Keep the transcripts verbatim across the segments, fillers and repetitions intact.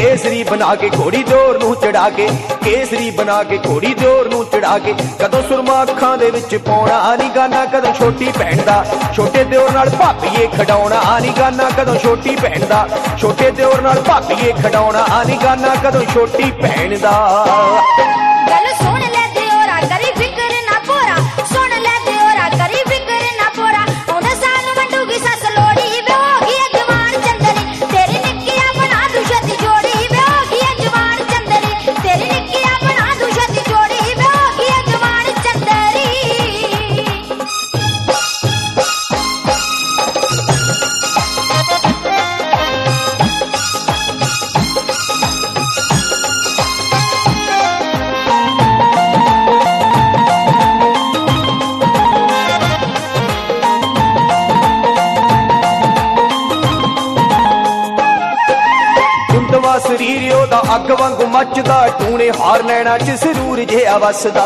केसरी बना के घोड़ी दिओर नूं चढ़ा के, केसरी बना के घोड़ी दिओर नूं चढ़ा के, कदों सुरमा अखां दे विच पाउणा नी गाना, कदों छोटी भैण दा छोटे दिओर नाल भाबीए खडाउणा नी गाना, कदों छोटी भैण दा छोटे दिओर नाल भाबीए खडाउणा नी गाना, कदों छोटी भैण दा। गल सुन ले दिओरा करी फिकर ना पोरा, सुन ले दिओरा करी फिकर ना पोरा, उन्हें साल मंडूगी सस लोड़ी वे होगी जवान चंदरी, तेरी निक्किया बना दूं छती जोड़ी वे होगी जवान चंदरी, तेरी निक्किया बना दूं छती जोड़ी वे होगी जवान चंदरी। गुंदवा शरीर ओदा अग वांगू मचदा, टूने हार नैना च सरूर जिहा वसदा,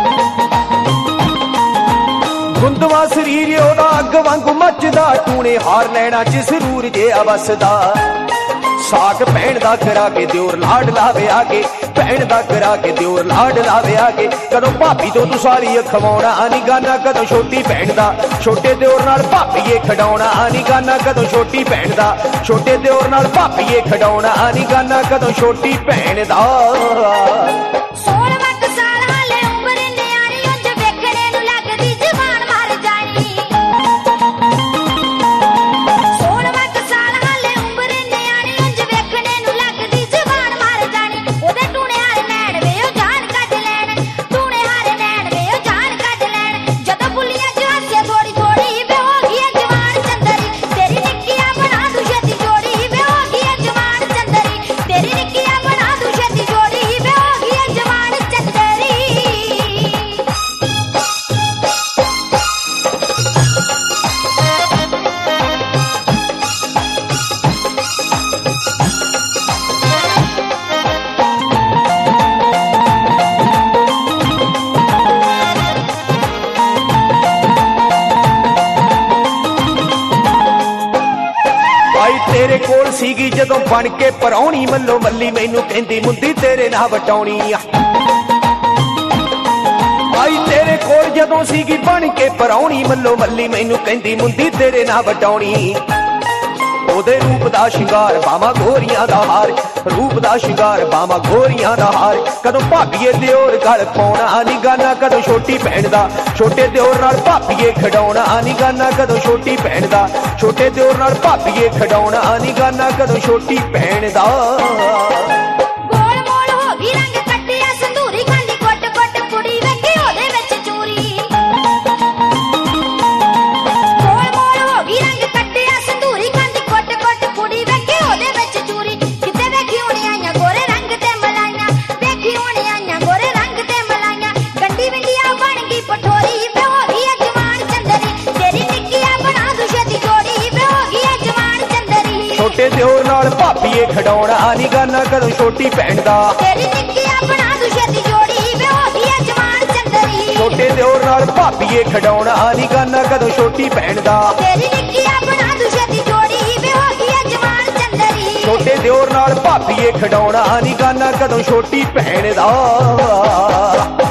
गुंदवा शरीर ओदा अग वांगू मचदा, टूने हार नैना च सरूर जिहा वसदा, साग भैण दा करा के दिओर लाड लावे आगे, भैण दा करा के दिओर लाड लावे आगे, कदों भाभी तो तू सारी खवाउणा नी गाना, कदों छोटी भैण दा छोटे दिओर नाल भाबीए खडाउणा नी गाना, कदों छोटी भैण दा छोटे दिओर नाल भाबीए खडाउणा नी गाना, कदों छोटी भैण दा। सोलह क साल हाले उम्र न्याणी उंज वेखणे नूं लगदी जवान मर जानी, सोलह क साल हाले उम्र न्याणी उंज वेखणे नूं लगदी जवान मर जानी, ओदे टूणे हारे नैण वे ओ जान कढ लैण, टूणे हारे नैण वे ओ जान कढ लैण, जदों बुलियां च हस्से थोड़ी थोड़ी वे होगी जवान चंदरी, तेरी निक्किया बना दूं छती जोड़ी वे होगी जवान चंदरी, तेरी निक्किया बना दूं छती जोड़ी वे होगी जवान चंदरी। आई तेरे कोल सीगी जदों बन के परौणी, मल्लो मल्ली मैनू कहंदी मुंदी तेरे नाल वटाउणी, आई तेरे कोल जदों सीगी बन के परौणी, मल्लो मल्ली मैनू कहंदी मुंदी तेरे नाल वटाउणी, ओदे रूप दा शिंगार बामा गोरियां दा हार, रूप दा शिंगार बामा गोरियां दा हार, कदों भाबीए दिओर गल पाउणा नी गाना, कदों छोटी भैण दा छोटे दिओर नाल भाबीए खडाउणा नी गाना, कदों छोटी भैण दा छोटे दिओर नाल भाबीए खडाउणा नी गाना, कदों छोटी भैण दा। गोल मोल होगी रंग कट्टिया संधूरी, खांदी कुट कुट कुड़ी वेखी ओदे विच चूरी, गोल मोल होगी रंग कट्टिया संधूरी, खांदी कुट कुट कुड़ी वेखी ओदे विच चूरी, किते वेखी होणी आईयां गोरे रंग ते मलाइयां, वेखी होणी आईयां गोरे रंग ते मलाइयां, गंडी विंडिया बन गई पठोरी वे होगी जवान चंदरी, तेरी निक्किया बना दूं छती जोड़ी वे होगी जवान चंदरी, छोटे दिओर नाल भाबीए खडाउणा नी गाना, कदों छोटी भैण दा तेरी निक्किया बना दूं छती जोड़ी वे होगी जवान चंदरी, छोटे दिओर नाल भाबीए खडाउणा नी गाना, कदों छोटी भैण दा तेरी निक्किया बना दूं छती जोड़ी वे होगी जवान चंदरी, छोटे दिओर नाल भाबीए खडाउणा नी गाना, कदों छोटी भैण दा।